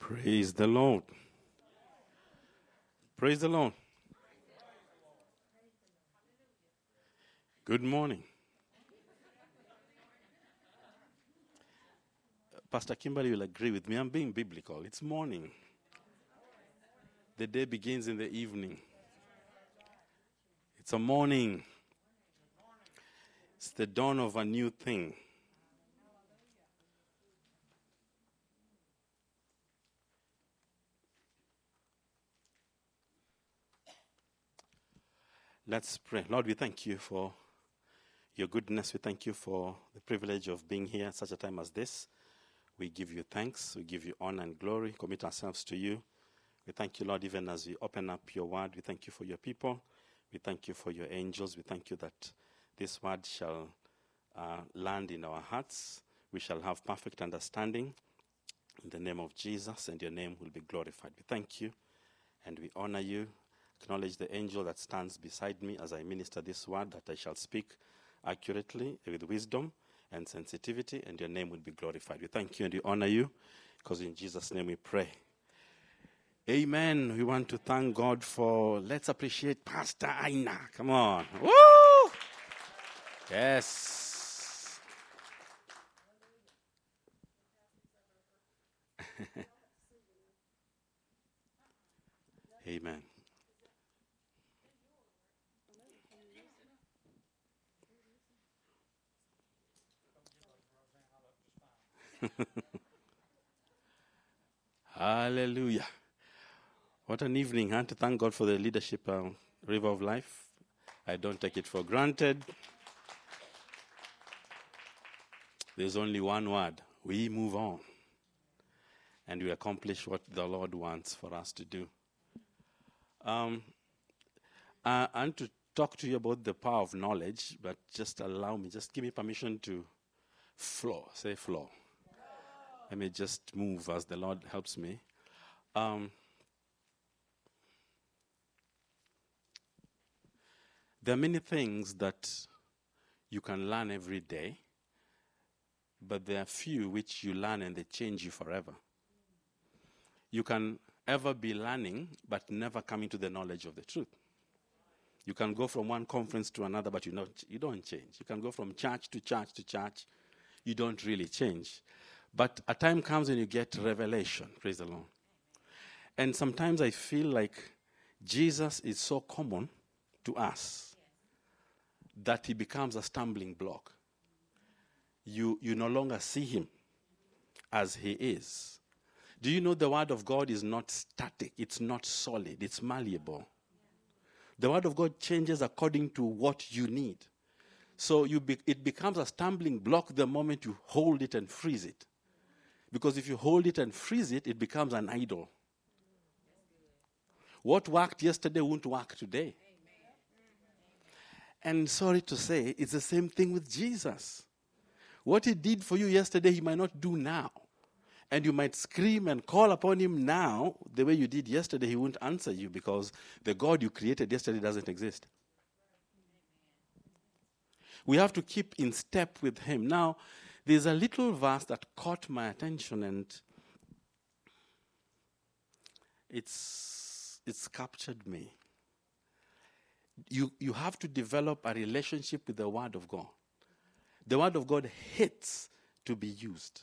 Praise the Lord. Praise the Lord. Good morning. Pastor Kimberly will agree with me. I'm being biblical. It's morning. The day begins in the evening. It's a morning. It's the dawn of a new thing. Let's pray. Lord, we thank you for your goodness. We thank you for the privilege of being here at such a time as this. We give you thanks. We give you honor and glory. Commit ourselves to you. We thank you, Lord, even as we open up your word. We thank you for your people. We thank you for your angels. We thank you that this word shall land in our hearts. We shall have perfect understanding in the name of Jesus, and your name will be glorified. We thank you and we honor you. Acknowledge the angel that stands beside me as I minister this word, that I shall speak accurately with wisdom and sensitivity, and your name will be glorified. We thank you and we honor you, because in Jesus' name we pray. Amen. We want to thank God for, let's appreciate Pastor Aina. Come on. Woo! Yes. Amen. Hallelujah. What an evening, huh? To thank God for the leadership, River of Life. I don't take it for granted. There's only one word. We move on. And we accomplish what the Lord wants for us to do. I want to talk to you about the power of knowledge, but just give me permission to flow. Say flow. Let me just move as the Lord helps me. There are many things that you can learn every day, but there are few which you learn and they change you forever. You can ever be learning, but never coming to the knowledge of the truth. You can go from one conference to another, but you don't change. You can go from church to church to church. You don't really change. But a time comes when you get revelation. Praise the Lord. And sometimes I feel like Jesus is so common to us that he becomes a stumbling block. You no longer see him as he is. Do you know the word of God is not static? It's not solid. It's malleable. The word of God changes according to what you need. So it becomes a stumbling block the moment you hold it and freeze it. Because if you hold it and freeze it, it becomes an idol. What worked yesterday won't work today. And sorry to say, it's the same thing with Jesus. What he did for you yesterday, he might not do now. And you might scream and call upon him now the way you did yesterday. He won't answer you because the God you created yesterday doesn't exist. We have to keep in step with him. Now, there's a little verse that caught my attention, and it's captured me. You have to develop a relationship with the Word of God. The Word of God hates to be used.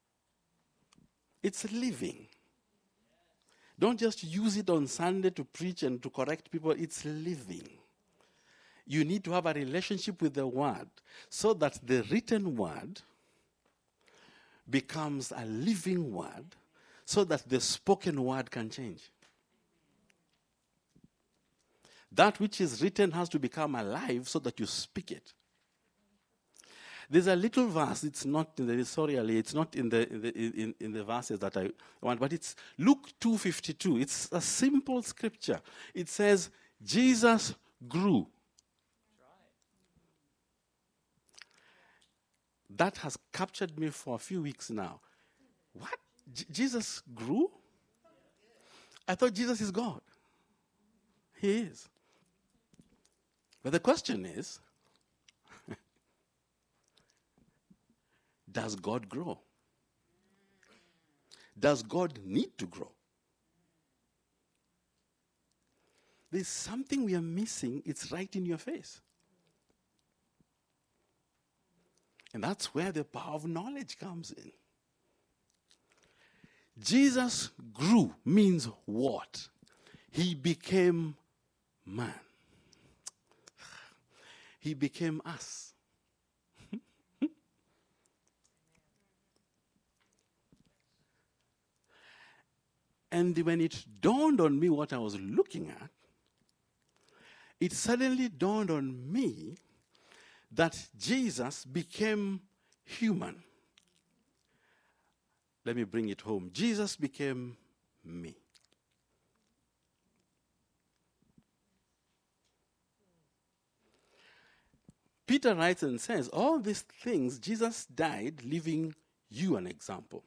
It's living. Don't just use it on Sunday to preach and to correct people. It's living. You need to have a relationship with the Word so that the written Word becomes a living Word so that the spoken Word can change. That which is written has to become alive so that you speak it. There's a little verse. It's not in the verses that I want, but it's Luke 2:52. It's a simple scripture. It says, Jesus grew. That has captured me for a few weeks now. What? Jesus grew? I thought Jesus is God. He is. But the question is, does God grow? Does God need to grow? There's something we are missing. It's right in your face. And that's where the power of knowledge comes in. Jesus grew means what? He became man. He became us. And when it dawned on me what I was looking at, it suddenly dawned on me that Jesus became human. Let me bring it home. Jesus became me. Peter writes and says, all these things, Jesus died leaving you an example.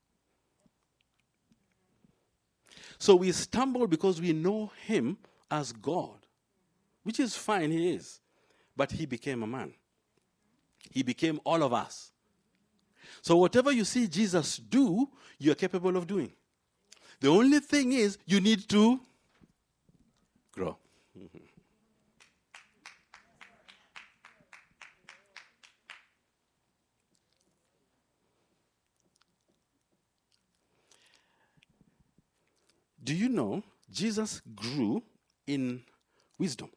So we stumble because we know him as God, which is fine, he is. But he became a man. He became all of us. So whatever you see Jesus do, you're capable of doing. The only thing is you need to grow. Do you know Jesus grew in wisdom?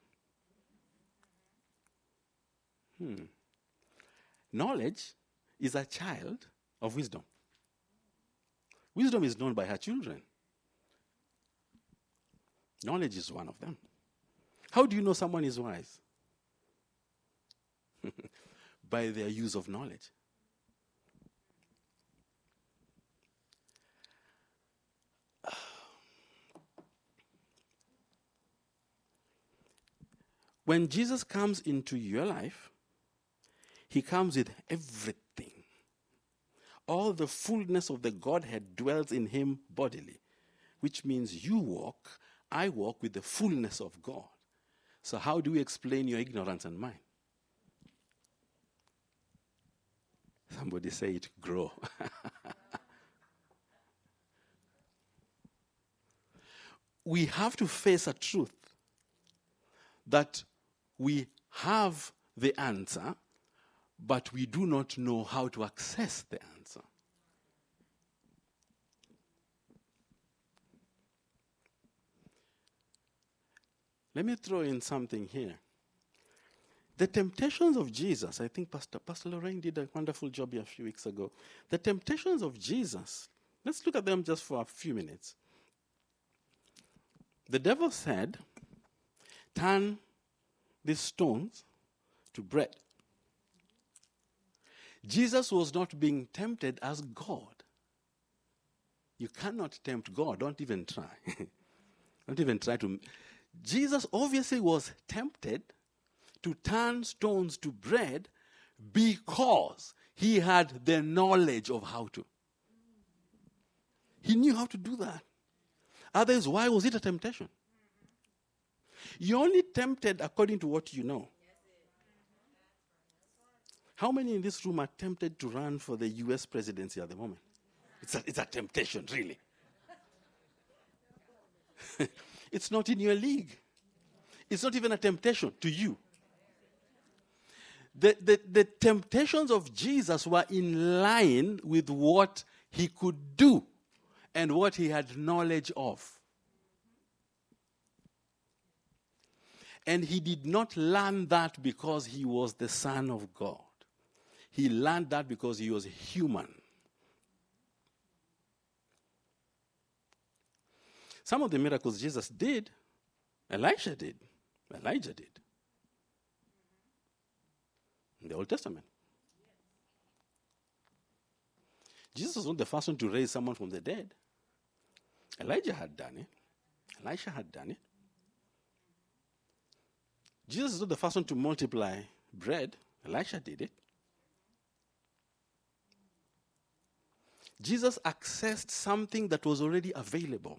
Knowledge is a child of wisdom. Wisdom is known by her children. Knowledge is one of them. How do you know someone is wise? By their use of knowledge. When Jesus comes into your life, he comes with everything. All the fullness of the Godhead dwells in him bodily, which means I walk with the fullness of God. So how do we explain your ignorance and mine? Somebody say it, grow. We have to face a truth that we have the answer, but we do not know how to access the answer. Let me throw in something here. The temptations of Jesus, I think Pastor Lorraine did a wonderful job here a few weeks ago. The temptations of Jesus, let's look at them just for a few minutes. The devil said, turn these stones to bread. Jesus was not being tempted as God. You cannot tempt God. Don't even try. Don't even try to. Jesus obviously was tempted to turn stones to bread because he had the knowledge of how to. He knew how to do that. Otherwise, why was it a temptation? You're only tempted according to what you know. How many in this room are tempted to run for the US presidency at the moment? It's a temptation, really. It's not in your league. It's not even a temptation to you. The temptations of Jesus were in line with what he could do and what he had knowledge of. And he did not learn that because he was the Son of God. He learned that because he was human. Some of the miracles Jesus did, Elijah did. In the Old Testament. Jesus was not the first one to raise someone from the dead. Elijah had done it. Elisha had done it. Jesus is not the first one to multiply bread. Elisha did it. Jesus accessed something that was already available.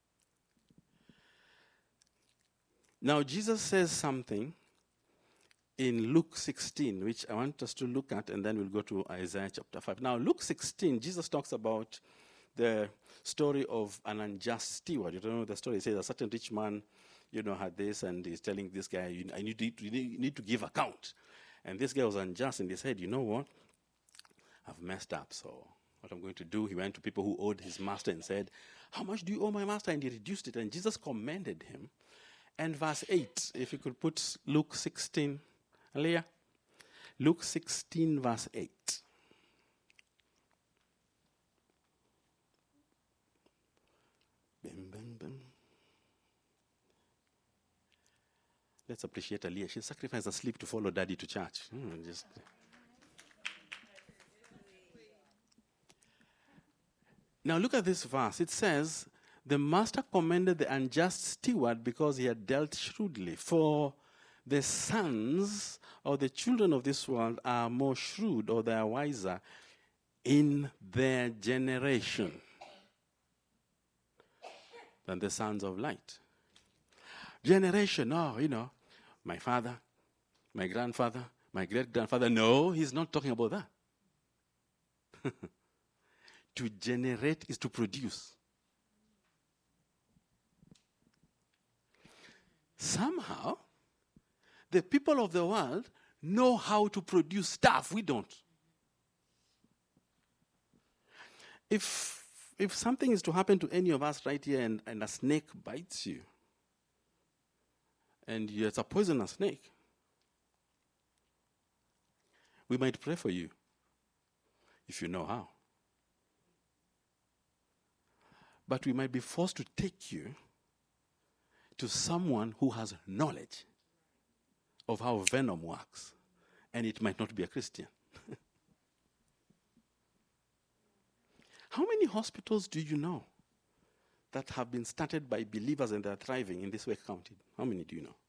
Now, Jesus says something in Luke 16, which I want us to look at, and then we'll go to Isaiah chapter 5. Now, Luke 16, Jesus talks about the story of an unjust steward. You don't know the story. He says a certain rich man, had this, and he's telling this guy, you need to give account. And this guy was unjust, and he said, you know what? I've messed up, so what I'm going to do, he went to people who owed his master and said, how much do you owe my master? And he reduced it, and Jesus commended him. And verse 8, if you could put Luke 16, Aliyah. Luke 16, verse 8. Bim, bim, bim. Let's appreciate Aliyah. She sacrificed her sleep to follow daddy to church. Now look at this verse. It says, the master commended the unjust steward because he had dealt shrewdly. For the sons or the children of this world are more shrewd, or they are wiser in their generation than the sons of light. Generation, my father, my grandfather, my great-grandfather. No, he's not talking about that. To generate is to produce. Somehow, the people of the world know how to produce stuff. We don't. If something is to happen to any of us right here and a snake bites you, and it's a poisonous snake, we might pray for you if you know how. But we might be forced to take you to someone who has knowledge of how venom works, and it might not be a Christian. How many hospitals do you know that have been started by believers and they're thriving in this Wake County? How many do you know?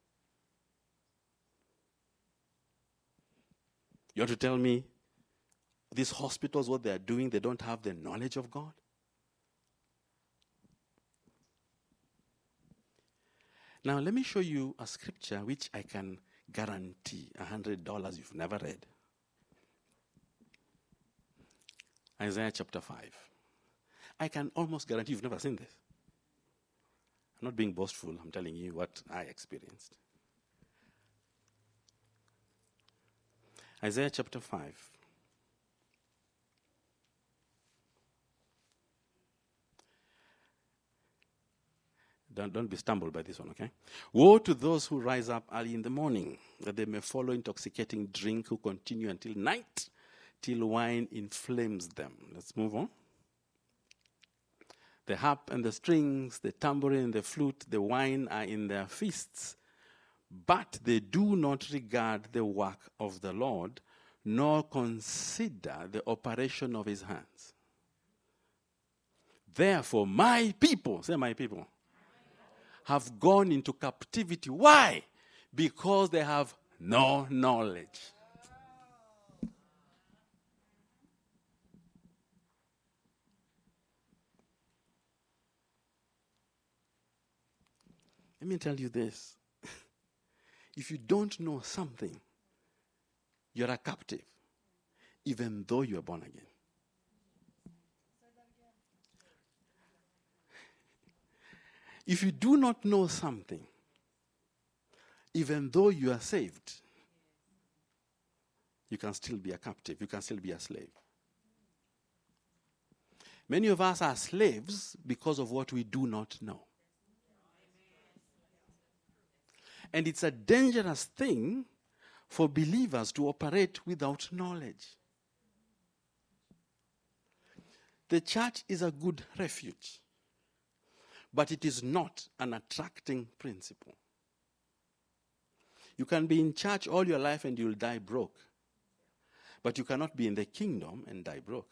You want to tell me these hospitals, what they're doing, they don't have the knowledge of God? Now, let me show you a scripture which I can guarantee $100 you've never read. Isaiah chapter 5. I can almost guarantee you've never seen this. I'm not being boastful. I'm telling you what I experienced. Isaiah chapter 5. Don't be stumbled by this one, okay? Woe to those who rise up early in the morning, that they may follow intoxicating drink, who continue until night, till wine inflames them. Let's move on. The harp and the strings, the tambourine and the flute, the wine are in their feasts, but they do not regard the work of the Lord, nor consider the operation of his hands. Therefore, my people, say my people, have gone into captivity. Why? Because they have no knowledge. Let me tell you this. If you don't know something, you're a captive, even though you are born again. If you do not know something, even though you are saved, you can still be a captive. You can still be a slave. Many of us are slaves because of what we do not know. And it's a dangerous thing for believers to operate without knowledge. The church is a good refuge, but it is not an attracting principle. You can be in church all your life and you'll die broke, but you cannot be in the kingdom and die broke.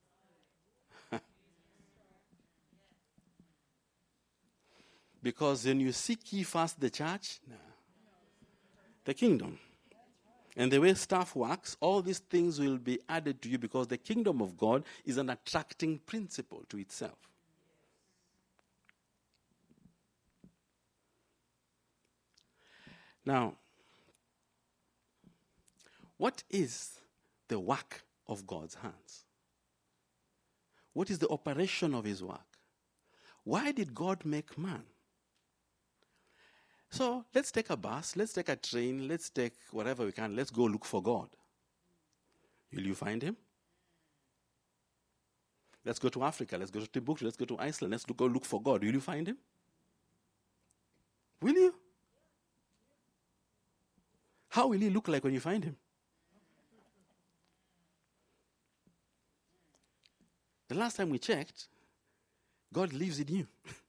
Because when you seek ye first the church, the kingdom, and the way stuff works, all these things will be added to you, because the kingdom of God is an attracting principle to itself. Now, What is the work of God's hands? What is the operation of his work? Why did God make man? So let's take a bus, let's take a train, let's take whatever we can, let's go look for God. Will you find him? Let's go to Africa, let's go to Timbuktu, let's go to Iceland, let's go look for God. Will you find him? Will you? How will he look like when you find him? The last time we checked, God lives in you.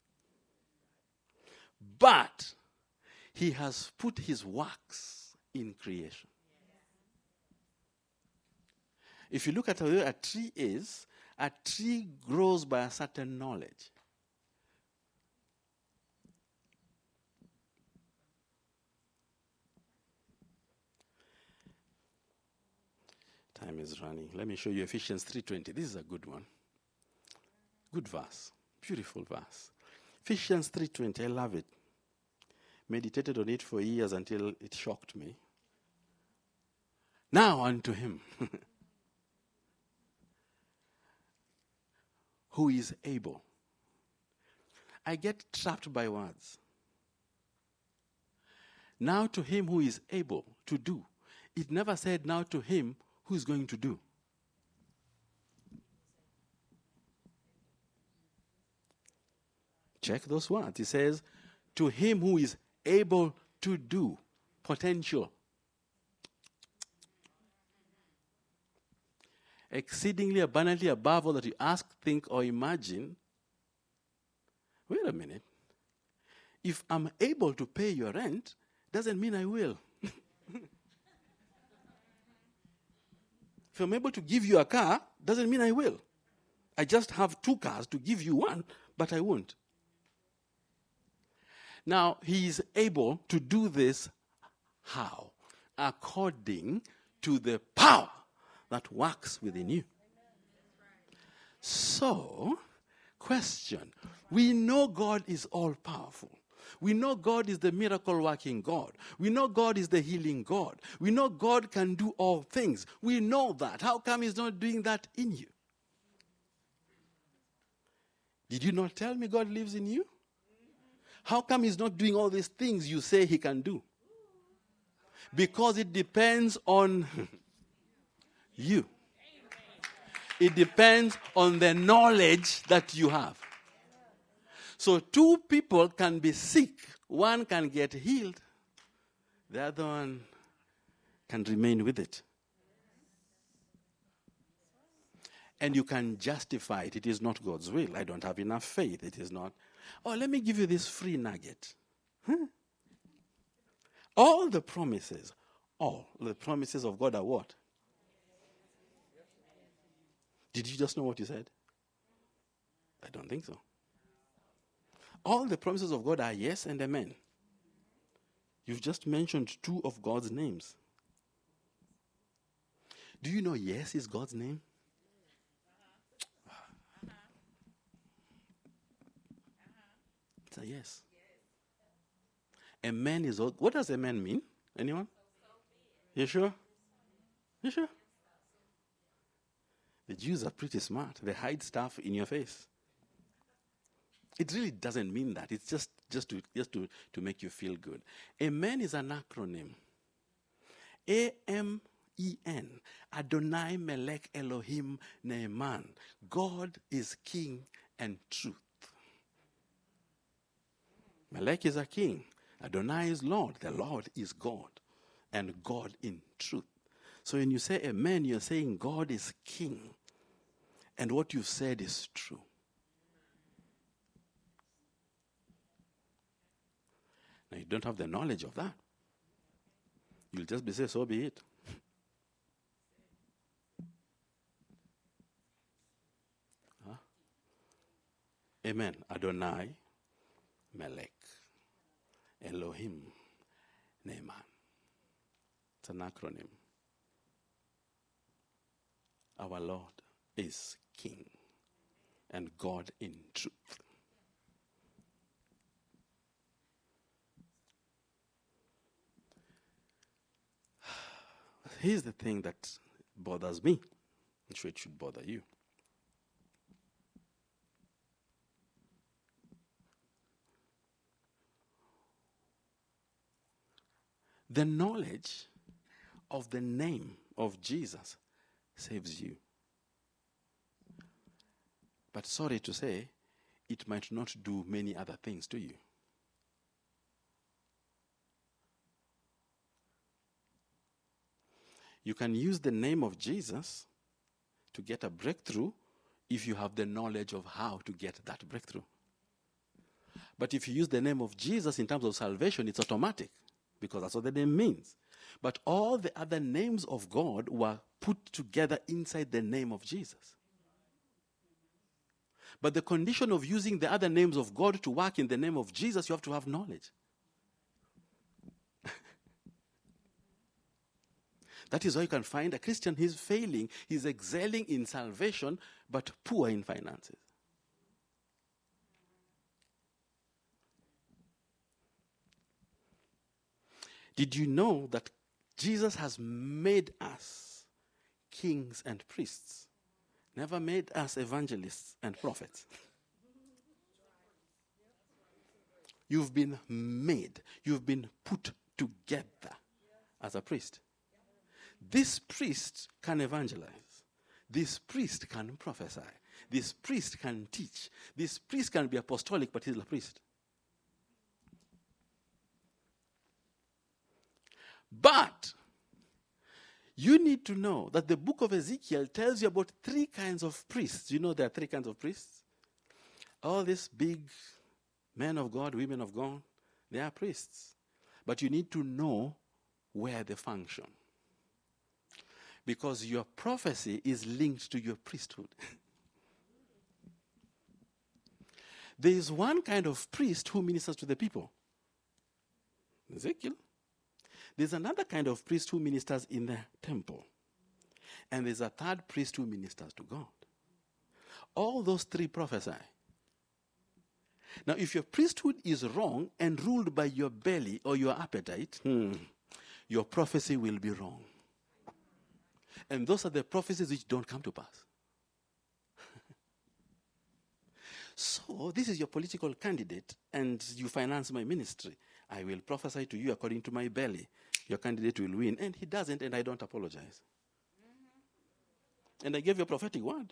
But he has put his works in creation. If you look at where a tree is, a tree grows by a certain knowledge. Time is running. Let me show you Ephesians 3:20. This is a good one. Good verse. Beautiful verse. Ephesians 3:20. I love it. Meditated on it for years until it shocked me. Now unto him who is able. I get trapped by words. Now to him who is able to do. It never said now to him who is going to do. Check those words. It says, to him who is able to do. Potential. Exceedingly abundantly above all that you ask, think, or imagine. Wait a minute. If I'm able to pay your rent, doesn't mean I will. If I'm able to give you a car, doesn't mean I will. I just have 2 cars to give you one, but I won't. Now, he is able to do this how? According to the power that works within you. So, question. We know God is all-powerful. We know God is the miracle-working God. We know God is the healing God. We know God can do all things. We know that. How come he's not doing that in you? Did you not tell me God lives in you? How come he's not doing all these things you say he can do? Because it depends on you. It depends on the knowledge that you have. So 2 people can be sick. One can get healed. The other one can remain with it. And you can justify it. It is not God's will. I don't have enough faith. It is not. Oh, let me give you this free nugget. All the promises of God are what? Did you just know what you said? I don't think so. All the promises of God are yes and amen. You've just mentioned 2 of God's names. Do you know yes is God's name? It's a yes. Amen is all. What does amen mean? Anyone? You sure? You sure? The Jews are pretty smart. They hide stuff in your face. It really doesn't mean that. It's just to make you feel good. Amen is an acronym. A-M-E-N. Adonai Melech Elohim Ne'eman. God is king and truth. Melech is a king. Adonai is Lord. The Lord is God. And God in truth. So when you say amen, you're saying God is king. And what you've said is true. Now, you don't have the knowledge of that. You'll just be saying, so be it. Huh? Amen. Adonai, Melech, Elohim, Ne'eman. It's an acronym. Our Lord is King and God in truth. here's the thing that bothers me. I'm sure it should bother you. The knowledge of the name of Jesus saves you. But sorry to say, it might not do many other things to you. You can use the name of Jesus to get a breakthrough if you have the knowledge of how to get that breakthrough. But if you use the name of Jesus in terms of salvation, it's automatic, because that's what the name means. But all the other names of God were put together inside the name of Jesus. But the condition of using the other names of God to work in the name of Jesus, you have to have knowledge. That is why you can find a Christian, he's failing, he's excelling in salvation, but poor in finances. Did you know that Jesus has made us kings and priests? Never made us evangelists and prophets. You've been made, you've been put together as a priest. This priest can evangelize. This priest can prophesy. This priest can teach. This priest can be apostolic, but he's a priest. But you need to know that the book of Ezekiel tells you about 3 kinds of priests. You know there are 3 kinds of priests? All these big men of God, women of God, they are priests. But you need to know where they function. Because your prophecy is linked to your priesthood. There is one kind of priest who ministers to the people. Ezekiel. There's another kind of priest who ministers in the temple. And there's a third priest who ministers to God. All those 3 prophesy. Now, if your priesthood is wrong and ruled by your belly or your appetite, your prophecy will be wrong. And those are the prophecies which don't come to pass. So, this is your political candidate, and you finance my ministry. I will prophesy to you according to my belly. Your candidate will win. And he doesn't, and I don't apologize. And I gave you a prophetic word.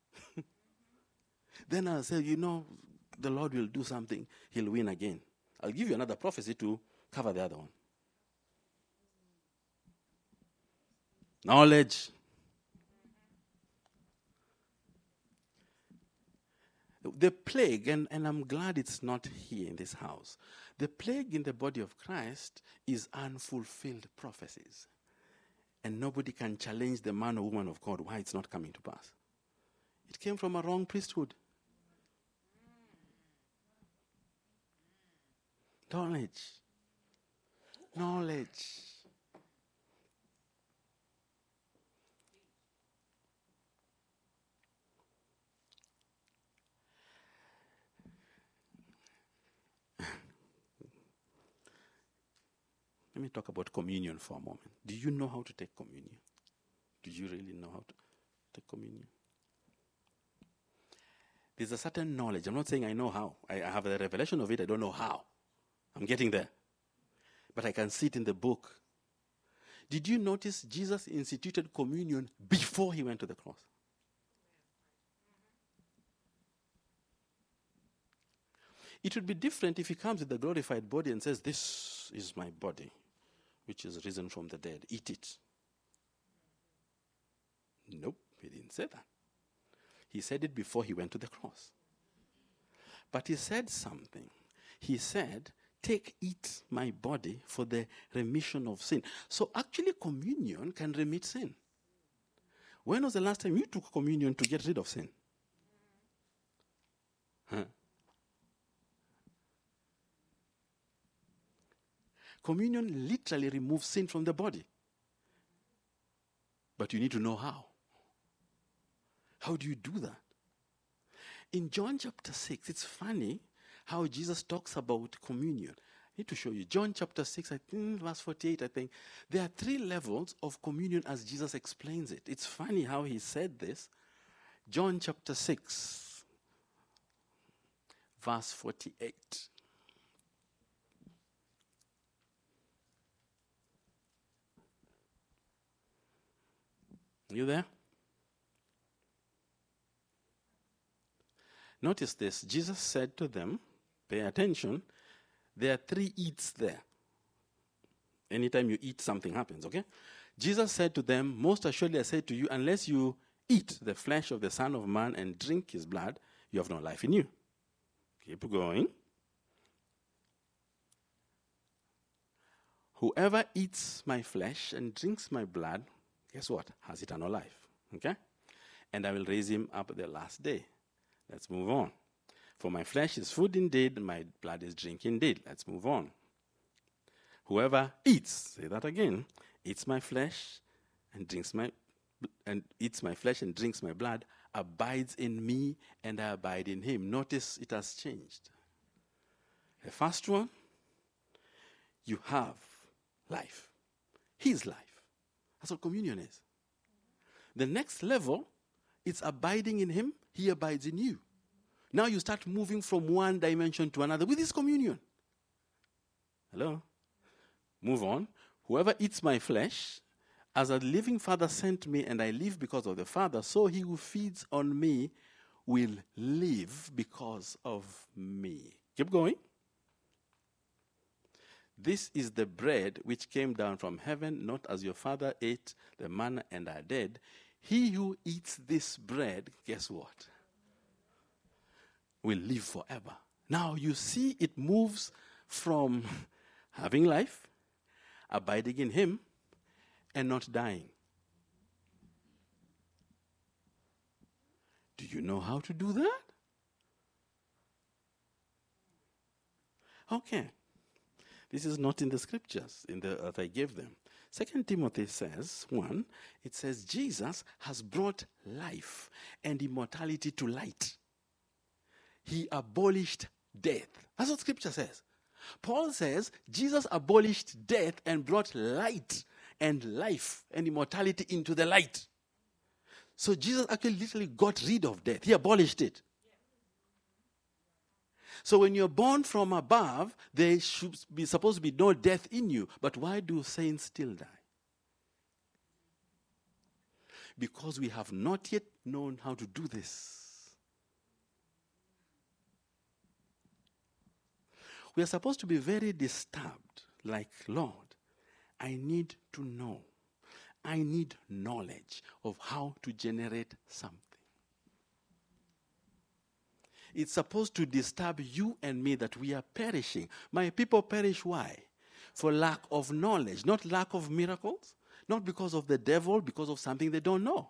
Then I'll say, the Lord will do something. He'll win again. I'll give you another prophecy to cover the other one. Knowledge. The plague, and I'm glad it's not here in this house. The plague in the body of Christ is unfulfilled prophecies. And nobody can challenge the man or woman of God why it's not coming to pass. It came from a wrong priesthood. Knowledge. Let me talk about communion for a moment. Do you know how to take communion? Do you really know how to take communion? There's a certain knowledge. I'm not saying I know how. I have the revelation of it. I don't know how. I'm getting there. But I can see it in the book. Did you notice Jesus instituted communion before he went to the cross? It would be different if he comes with the glorified body and says, "This is my body, which is risen from the dead. Eat it." Nope, he didn't say that. He said it before he went to the cross. But he said something. He said, "Take, eat my body for the remission of sin." So actually communion can remit sin. When was the last time you took communion to get rid of sin? Communion literally removes sin from the body. But you need to know how. How do you do that? In John chapter 6, it's funny how Jesus talks about communion. need to show you. John chapter 6, I think, verse 48, I think. There are 3 levels of communion as Jesus explains it. It's funny how he said this. John chapter 6, verse 48. You there? Notice this. Jesus said to them, pay attention, there are 3 eats there. Anytime you eat, something happens, okay? Jesus said to them, most assuredly I say to you, unless you eat the flesh of the Son of Man and drink his blood, you have no life in you. Keep going. Whoever eats my flesh and drinks my blood, guess what? Has eternal life. Okay? And I will raise him up the last day. Let's move on. For my flesh is food indeed, and my blood is drink indeed. Let's move on. Whoever eats, say that again, eats my flesh and eats my flesh and drinks my blood, abides in me and I abide in him. Notice it has changed. The first one, you have life. His life. That's what communion is. The next level, it's abiding in him, he abides in you. Now you start moving from one dimension to another with this communion. Hello? Move on. Whoever eats my flesh, as a living Father sent me, and I live because of the Father, so he who feeds on me will live because of me. Keep going. This is the bread which came down from heaven, not as your father ate the manna and are dead. He who eats this bread, guess what? Will live forever. Now you see it moves from having life, abiding in him, and not dying. Do you know how to do that? Okay. This is not in the scriptures that I gave them. 2 Timothy says, 1, it says, Jesus has brought life and immortality to light. He abolished death. That's what scripture says. Paul says, Jesus abolished death and brought light and life and immortality into the light. So Jesus actually literally got rid of death. He abolished it. So when you're born from above, there should be supposed to be no death in you. But why do saints still die? Because we have not yet known how to do this. We are supposed to be very disturbed, like, Lord, I need to know. I need knowledge of how to generate something. It's supposed to disturb you and me that we are perishing. My people perish why? For lack of knowledge, not lack of miracles, not because of the devil, because of something they don't know.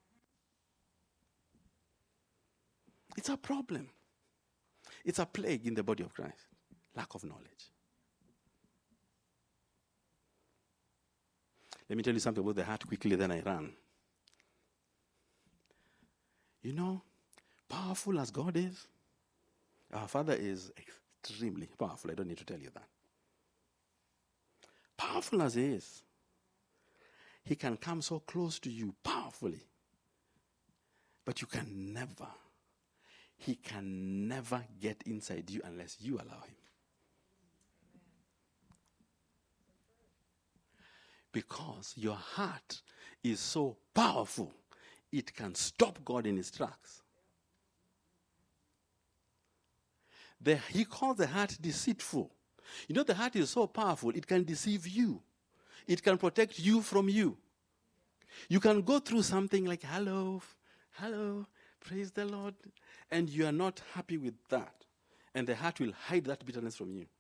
It's a problem. It's a plague in the body of Christ. Lack of knowledge. Let me tell you something about the heart quickly, then I run. You know, powerful as God is, our Father is extremely powerful. I don't need to tell you that. Powerful as He is, He can come so close to you powerfully, but He can never get inside you unless you allow Him. Because your heart is so powerful, it can stop God in His tracks. He calls the heart deceitful. You know, the heart is so powerful, it can deceive you. It can protect you from you. You can go through something like, hello, praise the Lord, and you are not happy with that. And the heart will hide that bitterness from you.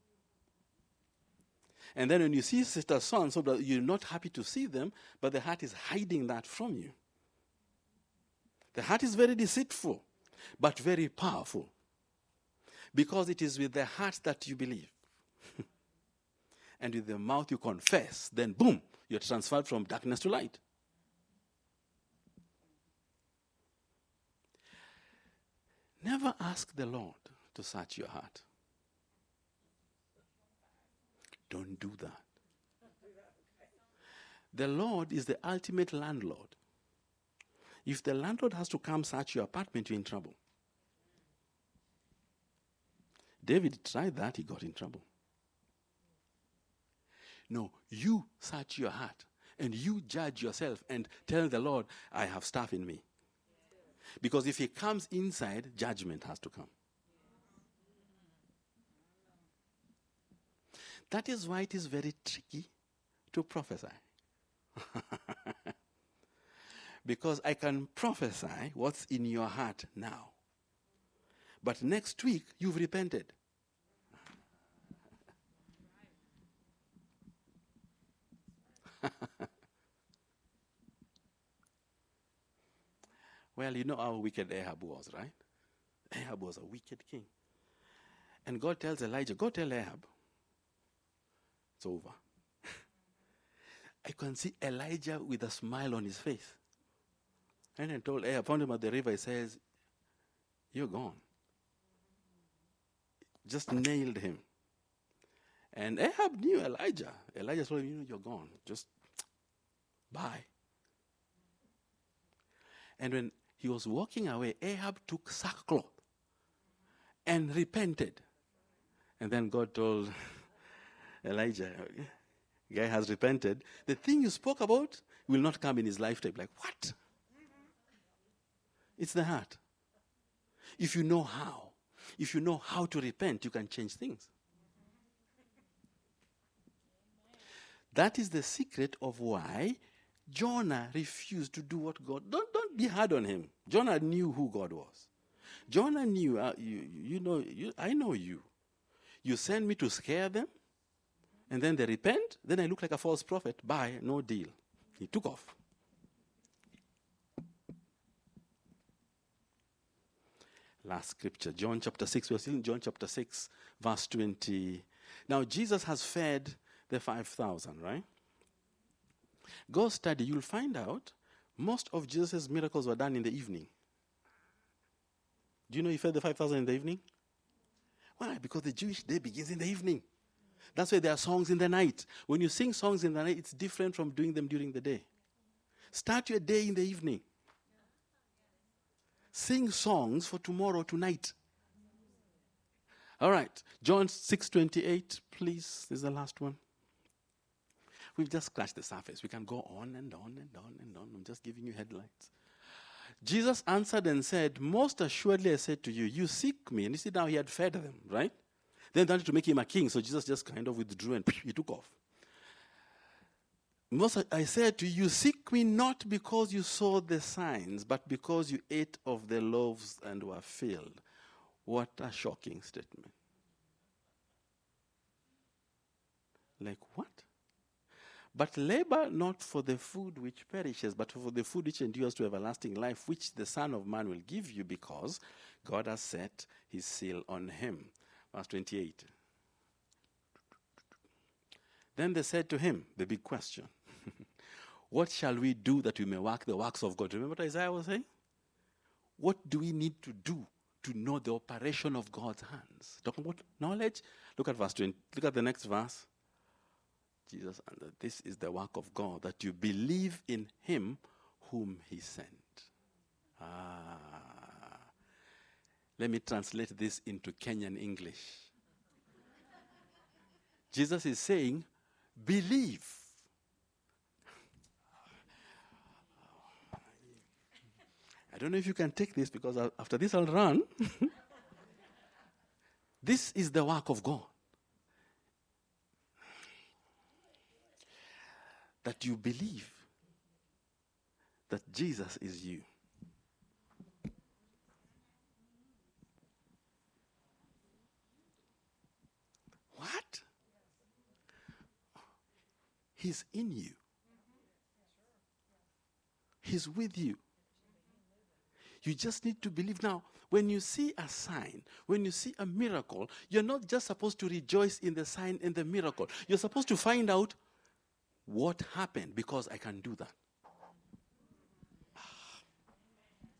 And then when you see sister so and so, you're not happy to see them, but the heart is hiding that from you. The heart is very deceitful, but very powerful. Because it is with the heart that you believe. And with the mouth you confess, then boom, you're transferred from darkness to light. Never ask the Lord to search your heart. Don't do that. The Lord is the ultimate landlord. If the landlord has to come search your apartment, you're in trouble. David tried that, he got in trouble. No, you search your heart and you judge yourself and tell the Lord, I have stuff in me. Because if he comes inside, judgment has to come. That is why it is very tricky to prophesy. Because I can prophesy what's in your heart now. But next week, you've repented. Well, you know how wicked Ahab was, right? Ahab was a wicked king. And God tells Elijah, go tell Ahab, it's over. I can see Elijah with a smile on his face. And I told Ahab, found him at the river, he says, you're gone. Just nailed him. And Ahab knew Elijah. Elijah told him, you're gone. Just bye. And when he was walking away, Ahab took sackcloth and repented. And then God told Elijah, guy has repented. The thing you spoke about will not come in his lifetime. Like, what? It's the heart. If you know how to repent, you can change things. That is the secret of why Jonah refused to do what God. Don't be hard on him. Jonah knew who God was. Jonah knew. I know you. You send me to scare them, and then they repent. Then I look like a false prophet. Bye, no deal. He took off. Last scripture, John chapter 6. We're still in John chapter 6, verse 20. Now Jesus has fed the 5,000, right? Go study, you'll find out most of Jesus' miracles were done in the evening. Do you know he fed the 5,000 in the evening? Why? Because the Jewish day begins in the evening. That's why there are songs in the night. When you sing songs in the night, it's different from doing them during the day. Start your day in the evening. Sing songs for tomorrow, tonight. All right, John 6:28, please. This is the last one. We've just scratched the surface. We can go on and on and on and on. I'm just giving you headlines. Jesus answered and said, most assuredly I said to you, you seek me. And you see now he had fed them, right? Then they wanted to make him a king, so Jesus just kind of withdrew and he took off. Most I said to you, seek me not because you saw the signs, but because you ate of the loaves and were filled. What a shocking statement. Like what? But labor not for the food which perishes, but for the food which endures to everlasting life, which the Son of Man will give you, because God has set his seal on him. Verse 28. Then they said to him, the big question, what shall we do that we may work the works of God? Remember what Isaiah was saying? What do we need to do to know the operation of God's hands? Talking about knowledge. Look at verse 20. Look at the next verse. Jesus, and this is the work of God, that you believe in him whom he sent. Let me translate this into Kenyan English. Jesus is saying, believe. I don't know if you can take this, because after this I'll run. This is the work of God. That you believe that Jesus is you. What? He's in you. He's with you. You just need to believe. Now, when you see a sign, when you see a miracle, you're not just supposed to rejoice in the sign and the miracle. You're supposed to find out what happened, because I can do that.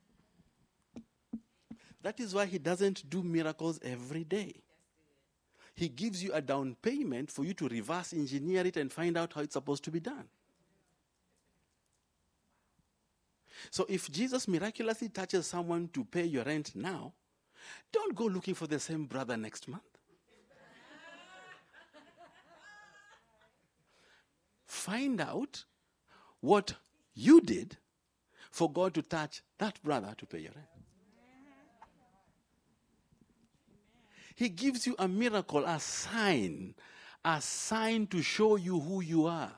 That is why he doesn't do miracles every day. He gives you a down payment for you to reverse engineer it and find out how it's supposed to be done. So if Jesus miraculously touches someone to pay your rent now, don't go looking for the same brother next month. Find out what you did for God to touch that brother to pay your rent. He gives you a miracle, a sign to show you who you are.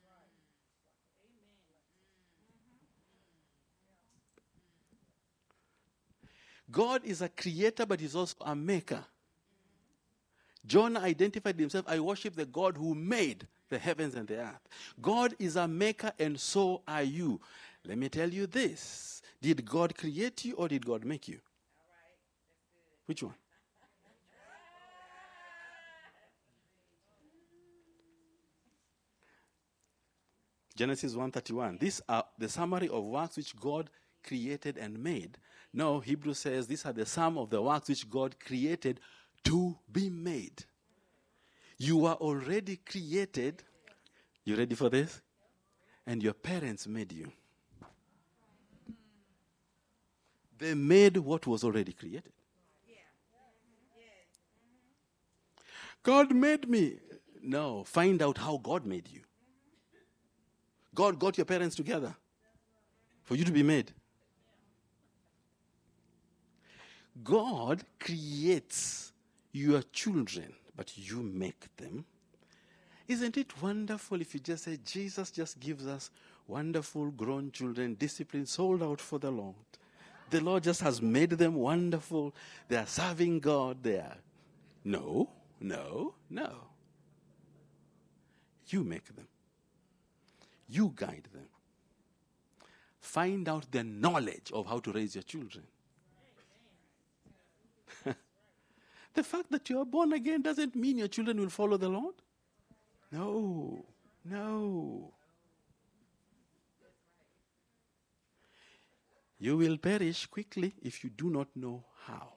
God is a creator, but he's also a maker. John identified himself, I worship the God who made the heavens and the earth. God is a maker, and so are you. Let me tell you this. Did God create you or did God make you? Which one? Genesis 1:31. These are the summary of works which God created and made. No, Hebrews says these are the sum of the works which God created to be made. You are already created. You ready for this? And your parents made you. They made what was already created. God made me. No, find out how God made you. God got your parents together for you to be made. God creates your children, but you make them. Isn't it wonderful if you just say, Jesus just gives us wonderful grown children, disciplined, sold out for the Lord. The Lord just has made them wonderful. They are serving God. They are. No. You make them. You guide them. Find out the knowledge of how to raise your children. The fact that you are born again doesn't mean your children will follow the Lord. No. You will perish quickly if you do not know how.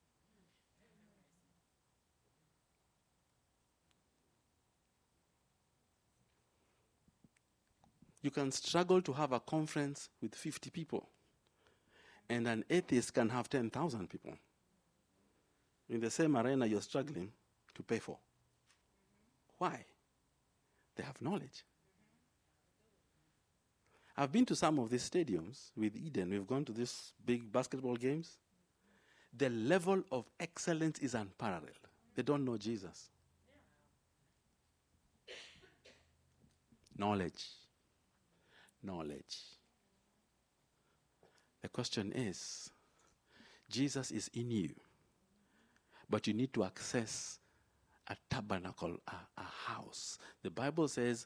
You can struggle to have a conference with 50 people, and an atheist can have 10,000 people in the same arena you're struggling to pay for. Why? They have knowledge. I've been to some of these stadiums with Eden. We've gone to these big basketball games. The level of excellence is unparalleled. They don't know Jesus. Knowledge. The question is, Jesus is in you, but you need to access a tabernacle, a house. The Bible says,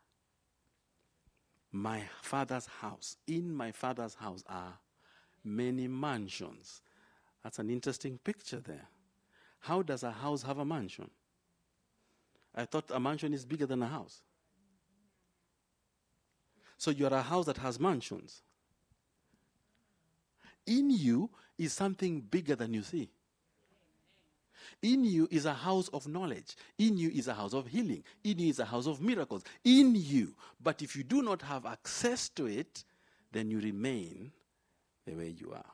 my Father's house, in my Father's house are many mansions. That's an interesting picture there. How does a house have a mansion? I thought a mansion is bigger than a house. So you're a house that has mansions. In you is something bigger than you see. In you is a house of knowledge. In you is a house of healing. In you is a house of miracles. In you. But if you do not have access to it, then you remain the way you are.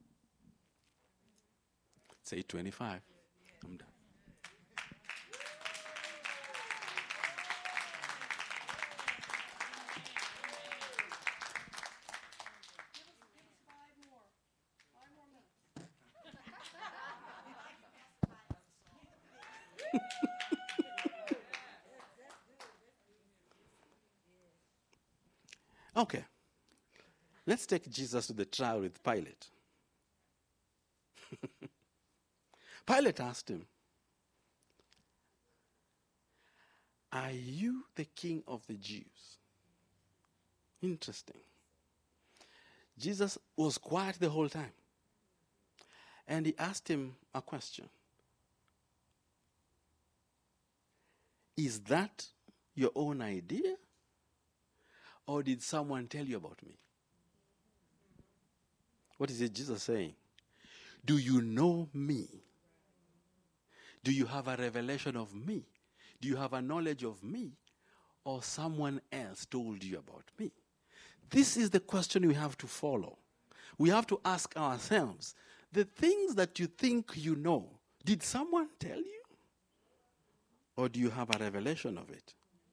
It's 8:25. I'm done. Okay. Let's take Jesus to the trial with Pilate. Pilate asked him, are you the king of the Jews? Interesting. Jesus was quiet the whole time. And he asked him a question. Is that your own idea? Or did someone tell you about me? What is it Jesus saying? Do you know me? Do you have a revelation of me? Do you have a knowledge of me? Or someone else told you about me? This is the question we have to follow. We have to ask ourselves, the things that you think you know, did someone tell you? Or do you have a revelation of it?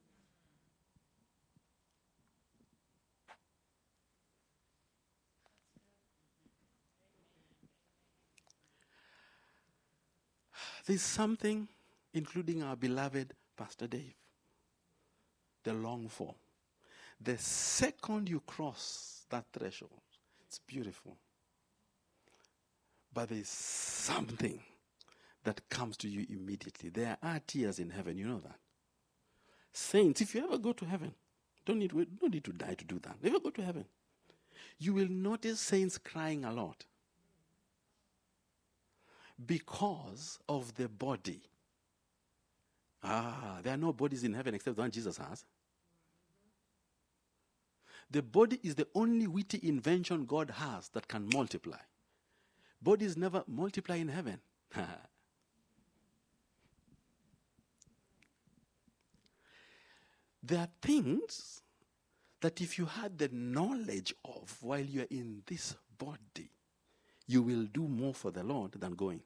There's something, including our beloved Pastor Dave, they long for. The second you cross that threshold, it's beautiful. But there's something that comes to you immediately. There are tears in heaven, you know that. Saints, if you ever go to heaven, don't need to die to do that. If you go to heaven, you will notice saints crying a lot because of the body. There are no bodies in heaven except the one Jesus has. The body is the only witty invention God has that can multiply. Bodies never multiply in heaven. There are things that if you had the knowledge of while you are in this body, you will do more for the Lord than going.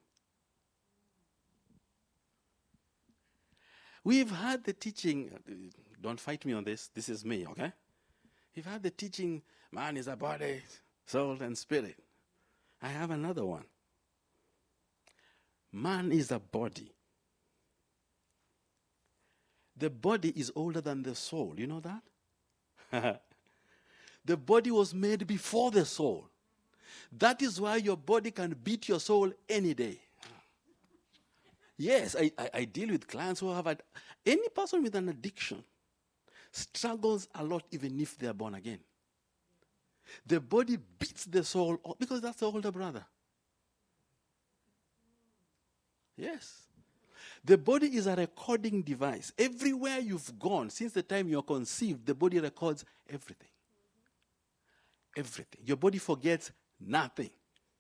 We've had the teaching, don't fight me on this is me, okay? We've had the teaching, man is a body, soul, and spirit. I have another one. Man is a body. The body is older than the soul. You know that? The body was made before the soul. That is why your body can beat your soul any day. Yes, I deal with clients who have any person with an addiction struggles a lot even if they are born again. The body beats the soul because that's the older brother. Yes. The body is a recording device. Everywhere you've gone, since the time you're conceived, the body records everything. Everything. Your body forgets nothing.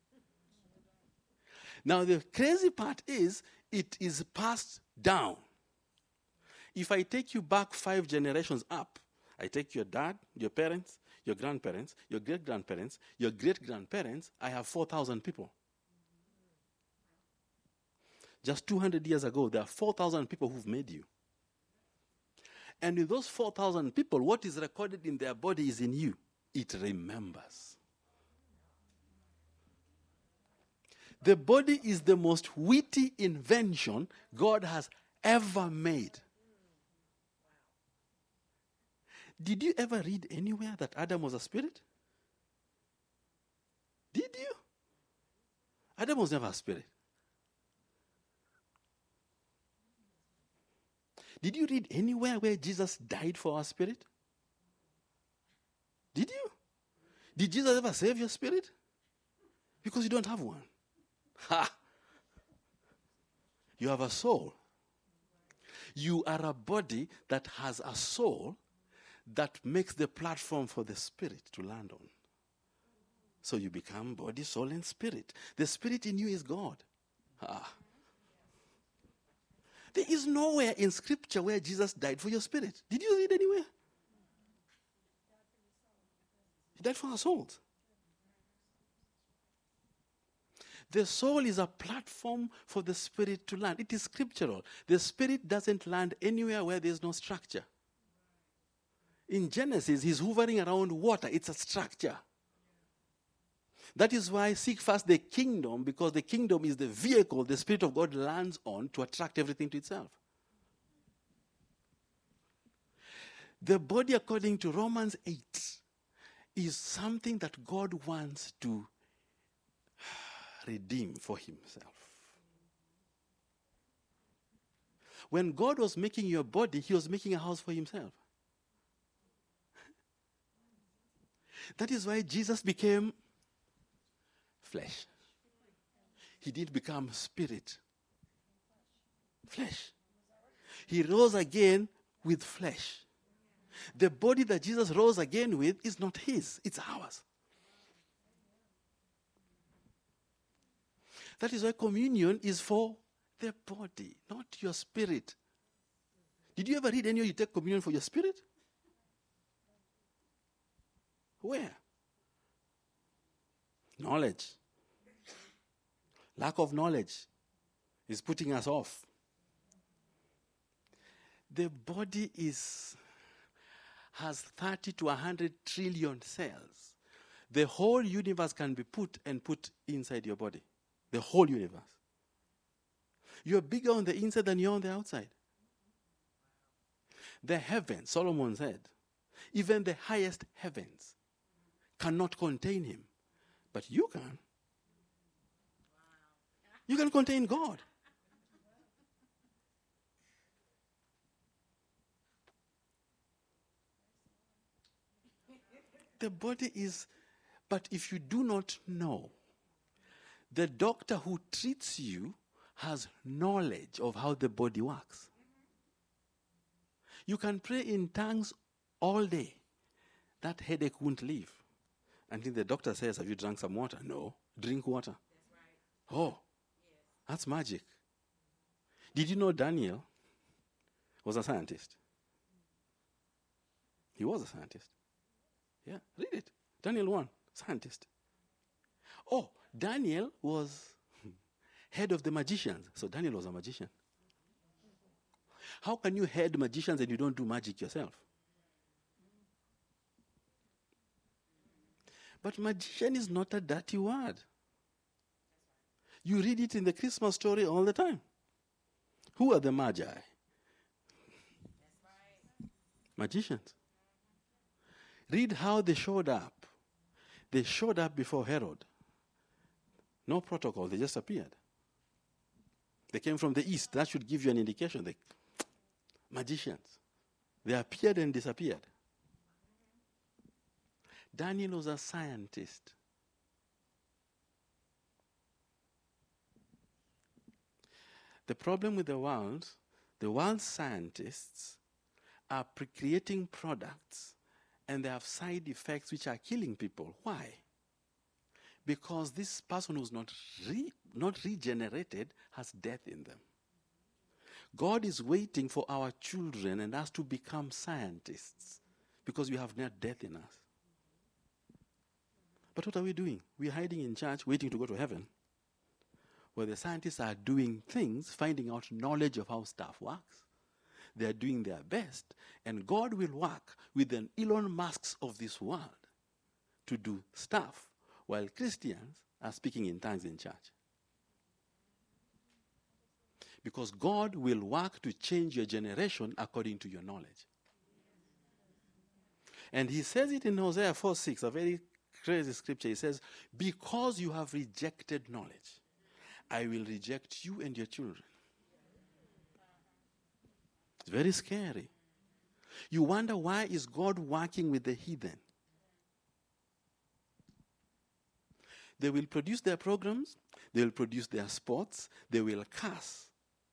Now, the crazy part is, it is passed down. If I take you back 5 generations up, I take your dad, your parents, your grandparents, your great-grandparents, your great-grandparents, I have 4,000 people. Just 200 years ago, there are 4,000 people who've made you. And with those 4,000 people, what is recorded in their body is in you. It remembers. The body is the most witty invention God has ever made. Did you ever read anywhere that Adam was a spirit? Did you? Adam was never a spirit. Did you read anywhere where Jesus died for our spirit? Did you? Did Jesus ever save your spirit? Because you don't have one. Ha! You have a soul. You are a body that has a soul that makes the platform for the spirit to land on. So you become body, soul, and spirit. The spirit in you is God. Ah. There is nowhere in Scripture where Jesus died for your spirit. Did you read anywhere? He died for our souls. The soul is a platform for the spirit to land. It is scriptural. The spirit doesn't land anywhere where there's no structure. In Genesis, he's hovering around water. It's a structure. That is why seek first the kingdom, because the kingdom is the vehicle the Spirit of God lands on to attract everything to itself. The body, according to Romans 8, is something that God wants to redeem for himself. When God was making your body, he was making a house for himself. That is why Jesus became flesh. He didn't become spirit. Flesh. He rose again with flesh. The body that Jesus rose again with is not his, it's ours. That is why communion is for the body, not your spirit. Did you ever read anywhere you take communion for your spirit? Where? Knowledge. Lack of knowledge is putting us off. The body has 30 to 100 trillion cells. The whole universe can be put inside your body. The whole universe. You're bigger on the inside than you're on the outside. The heavens, Solomon said, even the highest heavens cannot contain him. But you can. You can contain God. The body is, but if you do not know, the doctor who treats you has knowledge of how the body works. You can pray in tongues all day. That headache won't leave. Until the doctor says, have you drunk some water? No. Drink water. That's right. Oh, that's magic. Did you know Daniel was a scientist? He was a scientist. Yeah, read it. Daniel 1, scientist. Oh, Daniel was head of the magicians. So Daniel was a magician. How can you head magicians and you don't do magic yourself? But magician is not a dirty word. You read it in the Christmas story all the time. Who are the magi? Magicians. Read how they showed up. They showed up before Herod. No protocol, they just appeared. They came from the east. That should give you an indication. The magicians. They appeared and disappeared. Daniel was a scientist. The problem with the world's scientists are creating products and they have side effects which are killing people. Why? Because this person who's not regenerated has death in them. God is waiting for our children and us to become scientists because we have not death in us. But what are we doing? We're hiding in church, waiting to go to heaven, where the scientists are doing things, finding out knowledge of how stuff works. They are doing their best, and God will work with an Elon Musk of this world to do stuff, while Christians are speaking in tongues in church. Because God will work to change your generation according to your knowledge. And he says it in Hosea 4:6, a very crazy scripture. He says, because you have rejected knowledge, I will reject you and your children. It's very scary. You wonder, why is God working with the heathen? They will produce their programs, they will produce their sports, they will curse.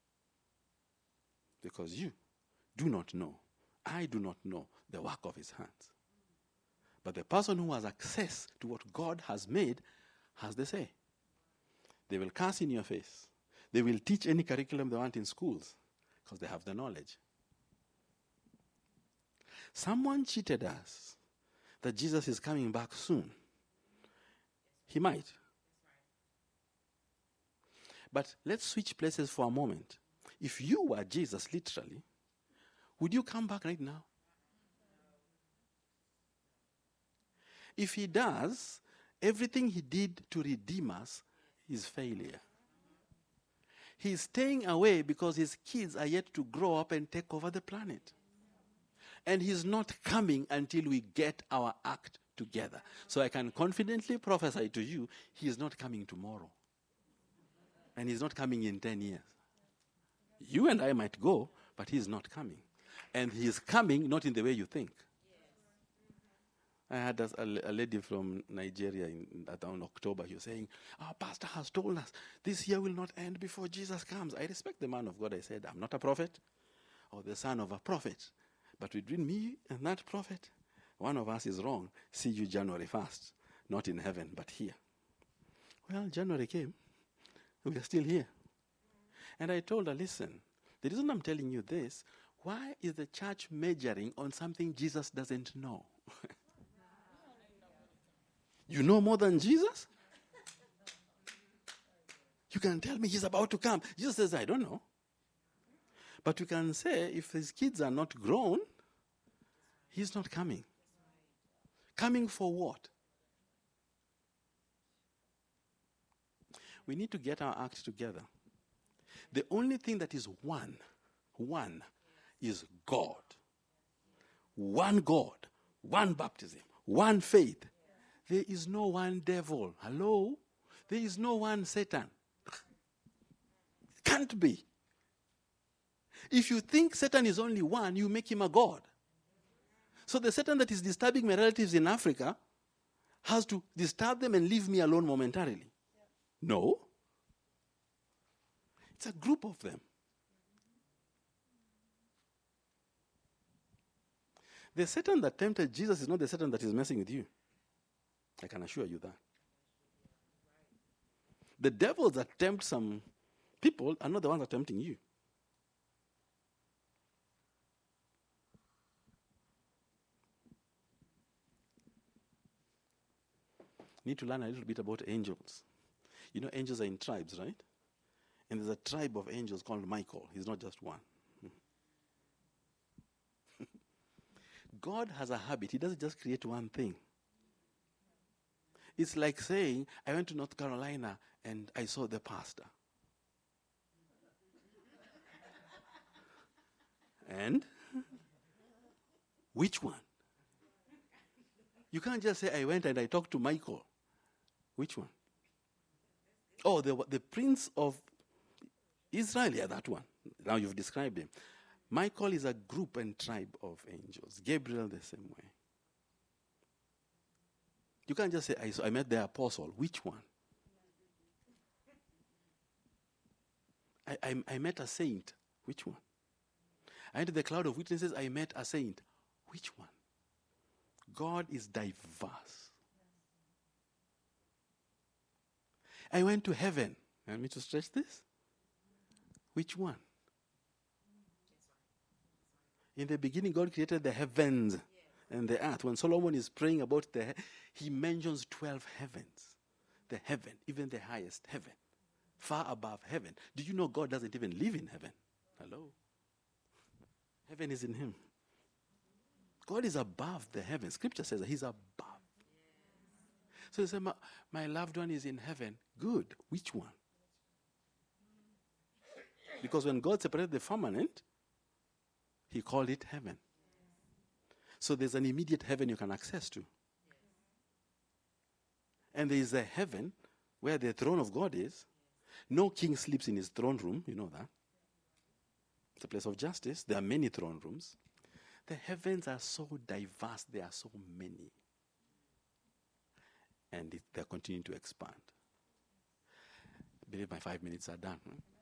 Because you do not know, I do not know the work of his hands. But the person who has access to what God has made has the say. They will curse in your face. They will teach any curriculum they want in schools because they have the knowledge. Someone cheated us that Jesus is coming back soon. He might. But let's switch places for a moment. If you were Jesus, literally, would you come back right now? If he does, everything he did to redeem us is failure. He's staying away because his kids are yet to grow up and take over the planet. And he's not coming until we get our act together. So I can confidently prophesy to you, he is not coming tomorrow. And he's not coming in 10 years. You and I might go, but he's not coming. And he's coming not in the way you think. I had a lady from Nigeria around October. She was saying, our pastor has told us this year will not end before Jesus comes. I respect the man of God. I said, I'm not a prophet or the son of a prophet. But between me and that prophet, one of us is wrong. See you January 1st. Not in heaven, but here. Well, January came. We are still here. And I told her, listen, the reason I'm telling you this, why is the church majoring on something Jesus doesn't know? You know more than Jesus? You can tell me he's about to come. Jesus says, I don't know. But you can say, if his kids are not grown, he's not coming. Coming for what? We need to get our act together. The only thing that is one is God. One God, one baptism, one faith. There is no one devil. Hello? There is no one Satan. Can't be. If you think Satan is only one, you make him a god. So the Satan that is disturbing my relatives in Africa has to disturb them and leave me alone momentarily. No. It's a group of them. The Satan that tempted Jesus is not the Satan that is messing with you. I can assure you that. The devils that tempt some people are not the ones that are tempting you. Need to learn a little bit about angels. You know, angels are in tribes, right? And there's a tribe of angels called Michael. He's not just one. God has a habit. He doesn't just create one thing. It's like saying, I went to North Carolina and I saw the pastor. And? Which one? You can't just say, I went and I talked to Michael. Which one? Oh, the prince of Israel, yeah, that one. Now you've described him. Michael is a group and tribe of angels. Gabriel the same way. You can't just say, I met the apostle. Which one? I met a saint. Which one? I went to the cloud of witnesses. I met a saint. Which one? God is diverse. I went to heaven. You want me to stretch this? Which one? In the beginning, God created the heavens and the earth. When Solomon is praying about he mentions 12 heavens. The heaven, even the highest heaven, far above heaven. Do you know God doesn't even live in heaven? Hello? Heaven is in him. God is above the heavens. Scripture says that he's above. So you say, my loved one is in heaven. Good. Which one? Because when God separated the firmament, he called it heaven. So there's an immediate heaven you can access to. And there is a heaven where the throne of God is. No king sleeps in his throne room. You know that. It's a place of justice. There are many throne rooms. The heavens are so diverse. There are so many. And they're continuing to expand. I believe my 5 minutes are done.